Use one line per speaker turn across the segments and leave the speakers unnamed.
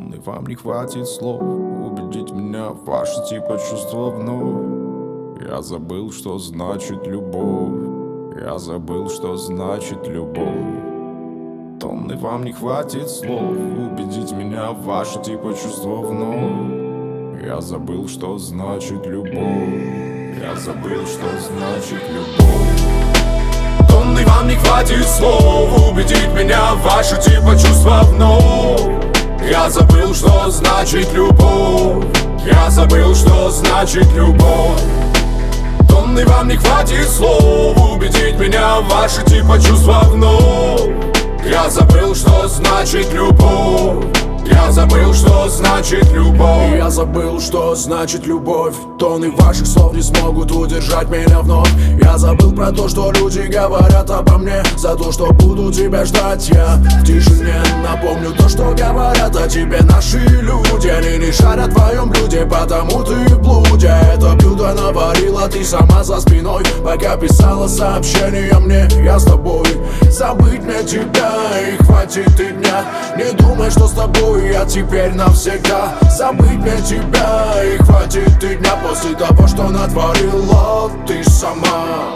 Тонны вам не хватит слов убедить меня в ваши типа чувства вновь. Я забыл, что значит любовь. Я забыл, что значит любовь. Тонны вам не хватит слов убедить меня в ваши типа чувства вновь. Я забыл, что значит любовь. Я забыл, что значит любовь. Тонны вам не хватит слов убедить меня в ваши типа чувства вновь. Я забыл, что значит любовь. Я забыл, что значит любовь. Тонны вам не хватит слов убедить меня в ваши типа чувства вновь. Я забыл, что значит любовь. Я забыл, что значит любовь.
Я забыл, что значит любовь. Тонны ваших слов не смогут удержать меня вновь. Я забыл про то, что люди говорят обо мне. За то, что буду тебя ждать я в тишине. Напомню то, что говорят о тебе наши люди. Они не шарят в твоем блюде, потому ты в блуде. Это блюдо наварила ты сама за спиной, пока писала сообщение мне. Я с тобой. Забыть мне тебя и хватит и дня. Не думай, что с тобой я теперь навсегда. Забыть мне тебя и хватит и дня. После того, что натворила ты сама.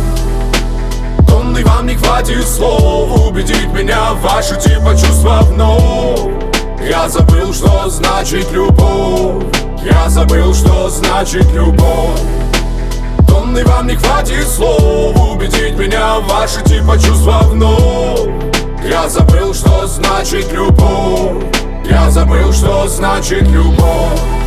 Тонны вам не хватит слов убедить меня в ваши типа чувства вновь. Я забыл, что значит любовь. Я забыл, что значит любовь. Тонны вам не хватит слов убедить меня в ваши типа чувства вновь. Я забыл, что значит любовь. Я забыл, что значит любовь.